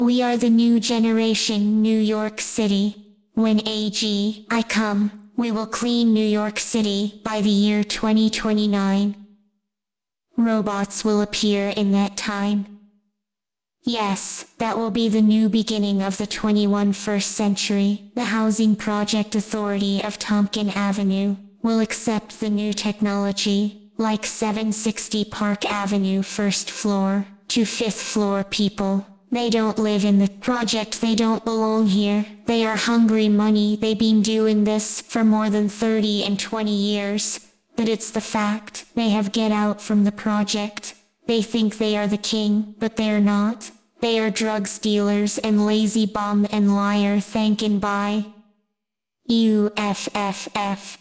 We are the new generation, New York City. When I come, we will clean New York City by the year 2029. Robots will appear in that time. Yes, that will be the new beginning of the 21st century. The Housing Project Authority of Tompkin Avenue will accept the new technology, like 760 Park Avenue first floor to fifth floor people. They don't live in the project, they don't belong here. They are hungry money, they've been doing this for more than 30 and 20 years. But it's the fact, they have get out from the project. They think they are the king, but they're not. They are drug dealers and lazy bum and liar thanking by UFFF.